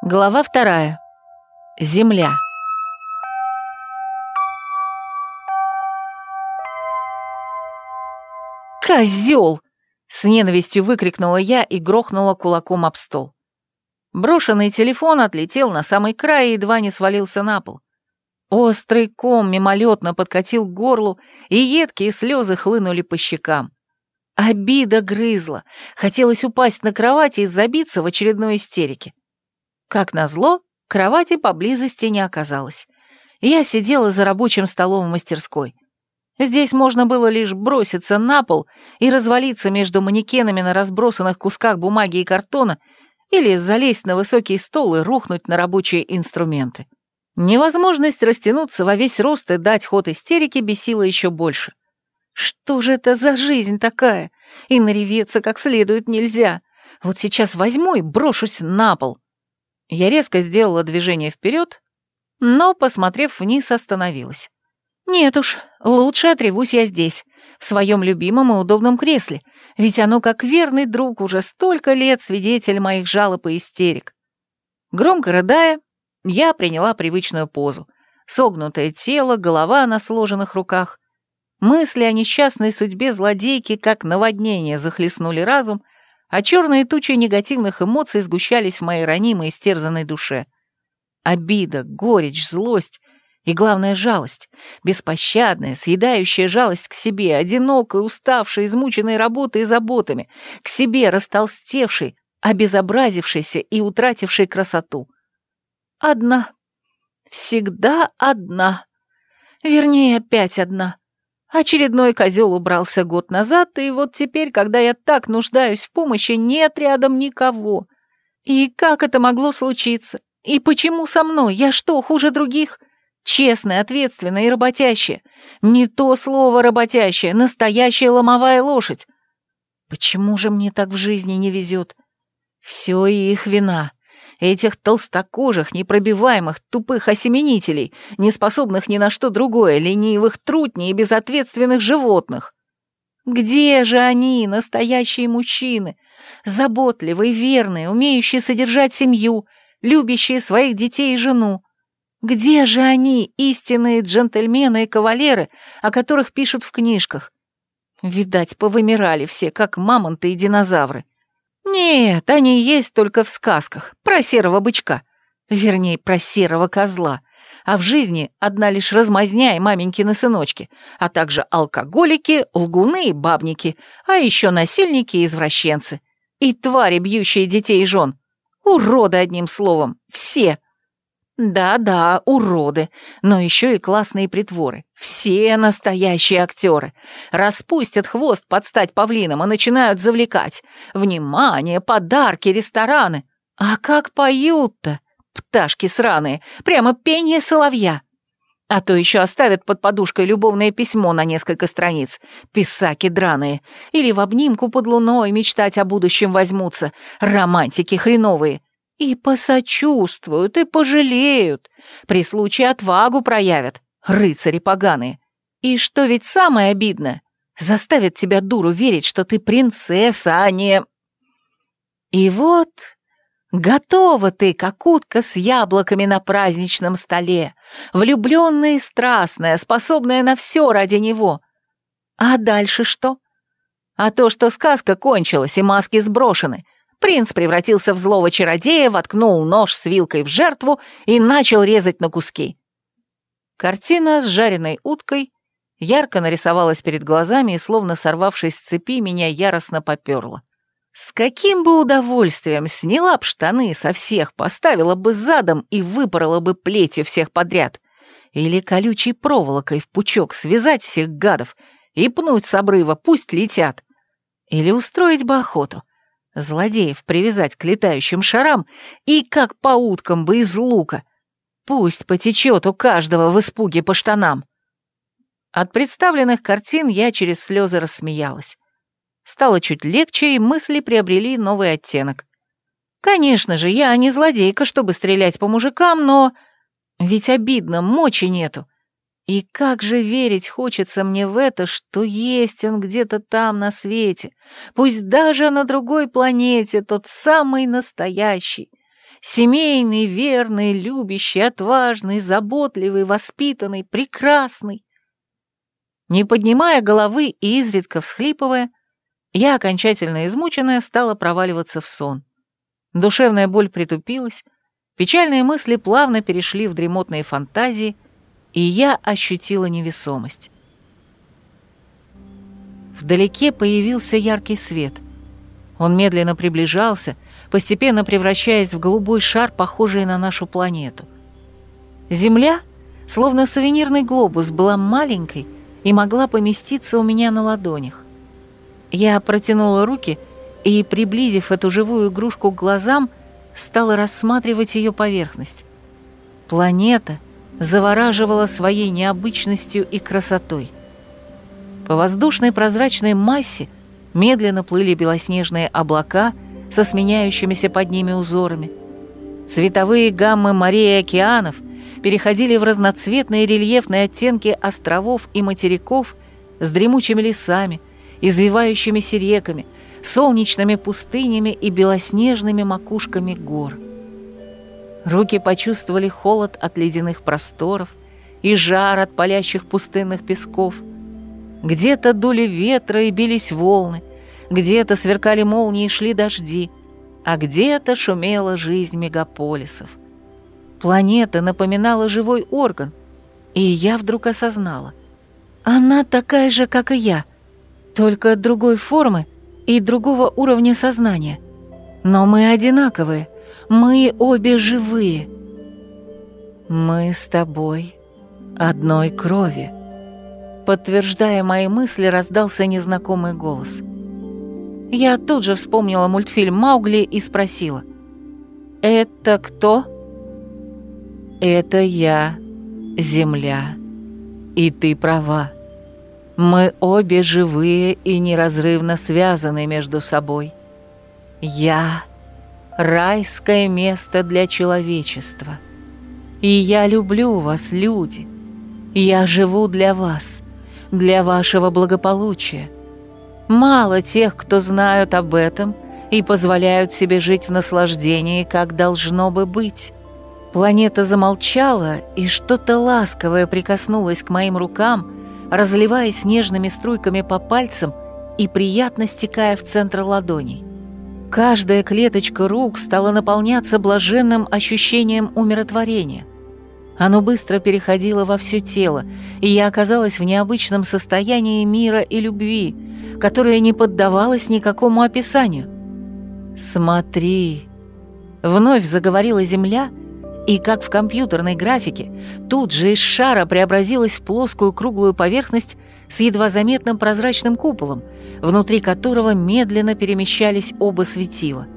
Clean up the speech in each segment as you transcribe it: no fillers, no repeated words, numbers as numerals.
Глава 2. Земля. «Козёл!» — с ненавистью выкрикнула я и грохнула кулаком об стол. Брошенный телефон отлетел на самый край и едва не свалился на пол. Острый ком мимолетно подкатил к горлу, и едкие слезы хлынули по щекам. Обида грызла, хотелось упасть на кровать и забиться в очередной истерике. Как назло, кровати поблизости не оказалось. Я сидела за рабочим столом в мастерской. Здесь можно было лишь броситься на пол и развалиться между манекенами на разбросанных кусках бумаги и картона или залезть на высокий стол и рухнуть на рабочие инструменты. Невозможность растянуться во весь рост и дать ход истерике бесила еще больше. Что же это за жизнь такая? И нареветься как следует нельзя. Вот сейчас возьму и брошусь на пол. Я резко сделала движение вперед, но, посмотрев вниз, остановилась. Нет уж, лучше отревусь я здесь, в своем любимом и удобном кресле, ведь оно, как верный друг, уже столько лет свидетель моих жалоб и истерик. Громко рыдая, я приняла привычную позу. Согнутое тело, голова на сложенных руках. Мысли о несчастной судьбе злодейки, как наводнение, захлестнули разум, а черные тучи негативных эмоций сгущались в моей ранимой истерзанной душе. Обида, горечь, злость и, главное, жалость, беспощадная, съедающая жалость к себе, одинокой, уставшей, измученной работой и заботами, к себе растолстевшей, обезобразившейся и утратившей красоту. Одна. Всегда одна. Вернее, опять одна. Очередной козел убрался год назад, и вот теперь, когда я так нуждаюсь в помощи, нет рядом никого. И как это могло случиться? И почему со мной? Я что, хуже других? Честная, ответственная и работящая. Не то слово работящая, настоящая ломовая лошадь. Почему же мне так в жизни не везет? Все и их вина. Этих толстокожих, непробиваемых, тупых осеменителей, не способных ни на что другое, ленивых трутней и безответственных животных. Где же они, настоящие мужчины, заботливые, верные, умеющие содержать семью, любящие своих детей и жену? Где же они, истинные джентльмены и кавалеры, о которых пишут в книжках? Видать, повымирали все, как мамонты и динозавры. Нет, они есть только в сказках, про серого бычка, вернее, про серого козла, а в жизни одна лишь размазня и маменькины сыночки, а также алкоголики, лгуны и бабники, а еще насильники и извращенцы, и твари, бьющие детей и жен. Уроды, одним словом, все. Да-да, уроды, но еще и классные притворы. Все настоящие актеры. Распустят хвост под стать павлинам и начинают завлекать. Внимание, подарки, рестораны. А как поют-то? Пташки сраные, прямо пение соловья. А то еще оставят под подушкой любовное письмо на несколько страниц. Писаки драные. Или в обнимку под луной мечтать о будущем возьмутся. Романтики хреновые. И посочувствуют, и пожалеют. При случае отвагу проявят, рыцари поганые. И что ведь самое обидное, заставят тебя, дуру, верить, что ты принцесса, а не... И вот готова ты, как утка с яблоками на праздничном столе, влюбленная и страстная, способная на все ради него. А дальше что? А то, что сказка кончилась и маски сброшены. Принц превратился в злого чародея, воткнул нож с вилкой в жертву и начал резать на куски. Картина с жареной уткой ярко нарисовалась перед глазами и, словно сорвавшись с цепи, меня яростно попёрла. С каким бы удовольствием сняла б штаны со всех, поставила бы задом и выпорола бы плетью всех подряд. Или колючей проволокой в пучок связать всех гадов и пнуть с обрыва, пусть летят. Или устроить бы охоту. Злодеев привязать к летающим шарам и как по уткам бы из лука. Пусть потечет у каждого в испуге по штанам. От представленных картин я через слезы рассмеялась. Стало чуть легче, и мысли приобрели новый оттенок. Конечно же, я не злодейка, чтобы стрелять по мужикам, но... Ведь обидно, мочи нету. И как же верить хочется мне в это, что есть он где-то там на свете, пусть даже на другой планете, тот самый настоящий, Семейный, верный, любящий, отважный, заботливый, воспитанный, прекрасный. Не поднимая головы и изредка всхлипывая, я, окончательно измученная, стала проваливаться в сон. Душевная боль притупилась, печальные мысли плавно перешли в дремотные фантазии, и я ощутила невесомость. Вдалеке появился яркий свет. Он медленно приближался, постепенно превращаясь в голубой шар, похожий на нашу планету. Земля, словно сувенирный глобус, была маленькой и могла поместиться у меня на ладонях. Я протянула руки и, приблизив эту живую игрушку к глазам, стала рассматривать ее поверхность. Планета завораживала своей необычностью и красотой. По воздушной прозрачной массе медленно плыли белоснежные облака со сменяющимися под ними узорами. Цветовые гаммы морей и океанов переходили в разноцветные рельефные оттенки островов и материков с дремучими лесами, извивающимися реками, солнечными пустынями и белоснежными макушками гор. Руки почувствовали холод от ледяных просторов и жар от палящих пустынных песков. Где-то дули ветра и бились волны, где-то сверкали молнии и шли дожди, а где-то шумела жизнь мегаполисов. Планета напоминала живой орган, и я вдруг осознала. Она такая же, как и я, только другой формы и другого уровня сознания. Но мы одинаковые, мы обе живые. Мы с тобой одной крови. Подтверждая мои мысли, раздался незнакомый голос. Я тут же вспомнила мультфильм «Маугли» и спросила: «Это кто?» «Это я, Земля, и ты права. Мы обе живые и неразрывно связаны между собой. Я — райское место для человечества. И я люблю вас, люди. Я живу для вас, для вашего благополучия. Мало тех, кто знают об этом и позволяют себе жить в наслаждении, как должно бы быть». Планета замолчала, и что-то ласковое прикоснулось к моим рукам, разливаясь нежными струйками по пальцам и приятно стекая в центр ладоней. Каждая клеточка рук стала наполняться блаженным ощущением умиротворения. Оно быстро переходило во все тело, и я оказалась в необычном состоянии мира и любви, которое не поддавалось никакому описанию. «Смотри!» — вновь заговорила Земля, и, как в компьютерной графике, тут же из шара преобразилась в плоскую круглую поверхность с едва заметным прозрачным куполом, внутри которого медленно перемещались оба светила.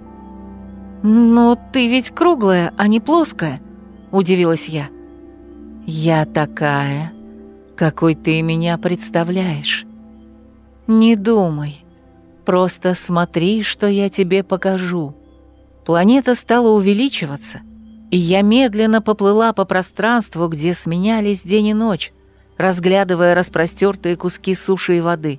«Но ты ведь круглая, а не плоская», — удивилась я. «Я такая, какой ты меня представляешь. Не думай, просто смотри, что я тебе покажу». Планета стала увеличиваться, и я медленно поплыла по пространству, где сменялись день и ночь, разглядывая распростертые куски суши и воды.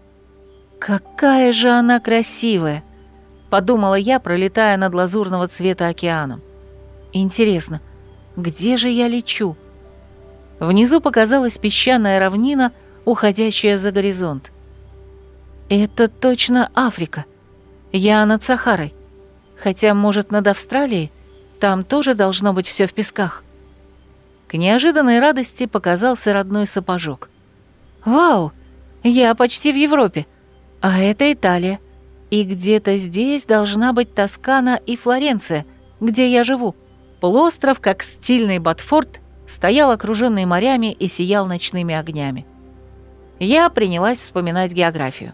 «Какая же она красивая!» — подумала я, пролетая над лазурного цвета океаном. «Интересно, где же я лечу?» Внизу показалась песчаная равнина, уходящая за горизонт. «Это точно Африка. Я над Сахарой. Хотя, может, над Австралией? Там тоже должно быть все в песках». К неожиданной радости показался родной сапожок. «Вау! Я почти в Европе. А это Италия. И где-то здесь должна быть Тоскана и Флоренция, где я живу». Полуостров, как стильный Ботфорд, стоял окруженный морями и сиял ночными огнями. Я принялась вспоминать географию.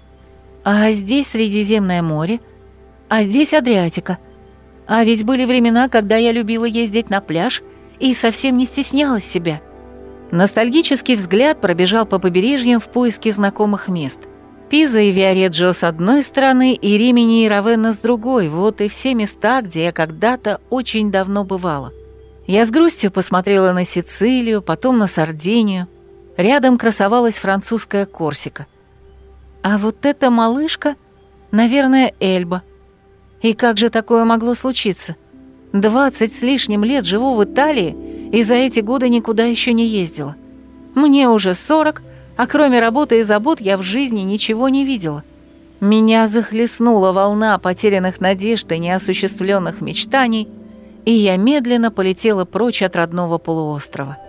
А здесь Средиземное море, а здесь Адриатика. А ведь были времена, когда я любила ездить на пляж и совсем не стеснялась себя. Ностальгический взгляд пробежал по побережьям в поиске знакомых мест. Пиза и Виареджио с одной стороны, и Римини и Равенна с другой. Вот и все места, где я когда-то очень давно бывала. Я с грустью посмотрела на Сицилию, потом на Сардинию. Рядом красовалась французская Корсика. А вот эта малышка, наверное, Эльба. И как же такое могло случиться? 20 с лишним лет живу в Италии и за эти годы никуда еще не ездила. Мне уже 40, а кроме работы и забот я в жизни ничего не видела. Меня захлестнула волна потерянных надежд и неосуществленных мечтаний, и я медленно полетела прочь от родного полуострова.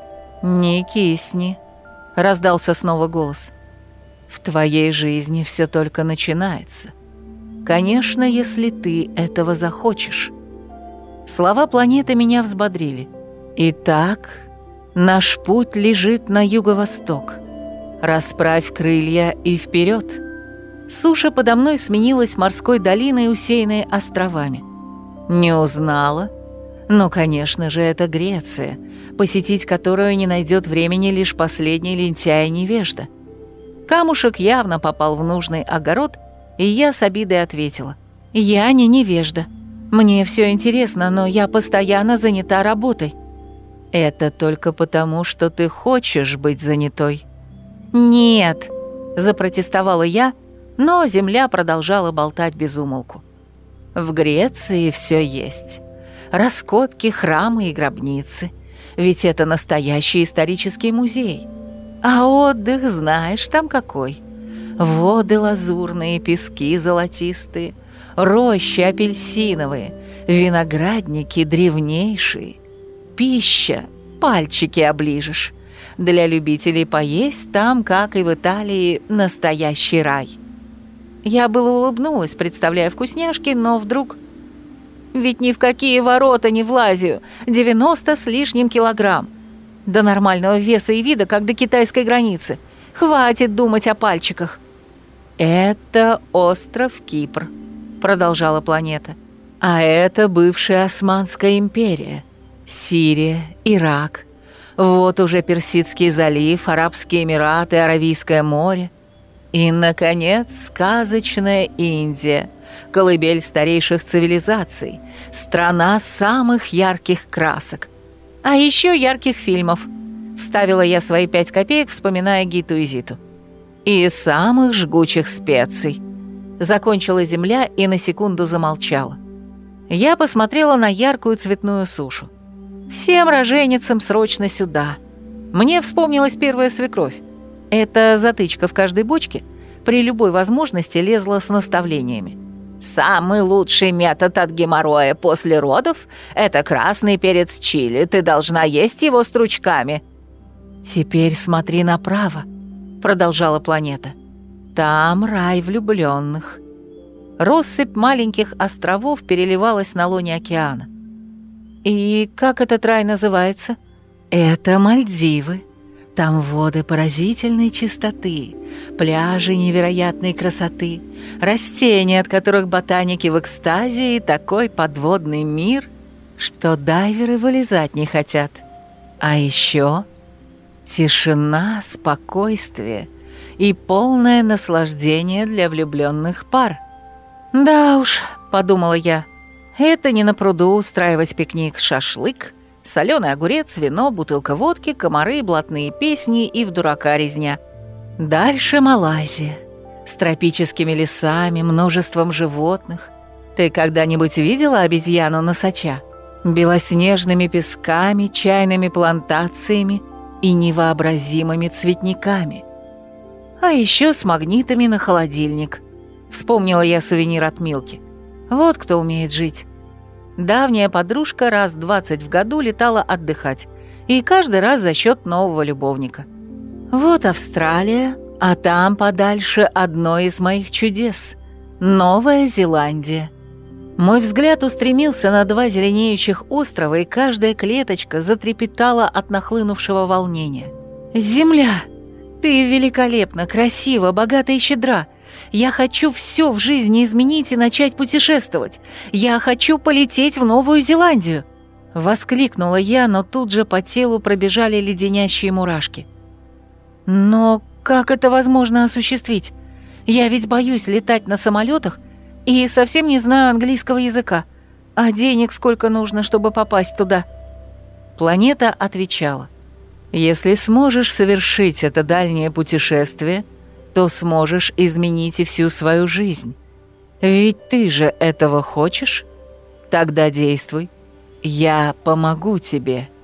«Не кисни», — раздался снова голос. «В твоей жизни все только начинается. Конечно, если ты этого захочешь». Слова планеты меня взбодрили. «Итак, наш путь лежит на юго-восток. Расправь крылья и вперед». Суша подо мной сменилась морской долиной, усеянной островами. Не узнала? Ну, конечно же, это Греция, посетить которую не найдет времени лишь последний лентяй и невежда. Камушек явно попал в нужный огород, и я с обидой ответила. «Я не невежда. Мне все интересно, но я постоянно занята работой». «Это только потому, что ты хочешь быть занятой». «Нет», — запротестовала я, но земля продолжала болтать без умолку. «В Греции все есть. Раскопки, храмы и гробницы. Ведь это настоящий исторический музей. А отдых, знаешь, там какой? Воды лазурные, пески золотистые, рощи апельсиновые, виноградники древнейшие. Пища, пальчики оближешь. Для любителей поесть там, как и в Италии, настоящий рай». Я было улыбнулась, представляя вкусняшки, но вдруг... Ведь ни в какие ворота не влазю, 90 с лишним килограмм. До нормального веса и вида, как до китайской границы. Хватит думать о пальчиках. «Это остров Кипр», — продолжала планета. «А это бывшая Османская империя. Сирия, Ирак. Вот уже Персидский залив, Арабские Эмираты, Аравийское море. И, наконец, сказочная Индия, колыбель старейших цивилизаций, страна самых ярких красок. А еще ярких фильмов», — вставила я свои 5 копеек, вспоминая Гиту и Зиту. «И самых жгучих специй», — закончила земля и на секунду замолчала. Я посмотрела на яркую цветную сушу. «Всем роженицам срочно сюда». Мне вспомнилась первая свекровь. Эта затычка в каждой бочке при любой возможности лезла с наставлениями. «Самый лучший метод от геморроя после родов – это красный перец чили. Ты должна есть его стручками». «Теперь смотри направо», – продолжала планета. «Там рай влюбленных». Россыпь маленьких островов переливалась на лоне океана. «И как этот рай называется?» «Это Мальдивы. Там воды поразительной чистоты, пляжи невероятной красоты, растения, от которых ботаники в экстазе, и такой подводный мир, что дайверы вылезать не хотят. А еще тишина, спокойствие и полное наслаждение для влюбленных пар». «Да уж», — подумала я, — «это не на пруду устраивать пикник, шашлык, соленый огурец, вино, бутылка водки, комары, блатные песни и в дурака резня. Дальше Малайзия, с тропическими лесами, множеством животных. Ты когда-нибудь видела обезьяну-носача? Белоснежными песками, чайными плантациями и невообразимыми цветниками. А еще с магнитами на холодильник. Вспомнила я сувенир от Милки. Вот кто умеет жить. Давняя подружка раз 20 в году летала отдыхать, и каждый раз за счет нового любовника. Вот Австралия, а там подальше одно из моих чудес — Новая Зеландия. Мой взгляд устремился на 2 зеленеющих острова, и каждая клеточка затрепетала от нахлынувшего волнения. «Земля! Ты великолепна, красива, богата и щедра! Я хочу все в жизни изменить и начать путешествовать. Я хочу полететь в Новую Зеландию!» Воскликнула я, но тут же по телу пробежали леденящие мурашки. «Но как это возможно осуществить? Я ведь боюсь летать на самолетах и совсем не знаю английского языка. А денег сколько нужно, чтобы попасть туда?» Планета отвечала: «Если сможешь совершить это дальнее путешествие, то сможешь изменить и всю свою жизнь. Ведь ты же этого хочешь? Тогда действуй. Я помогу тебе.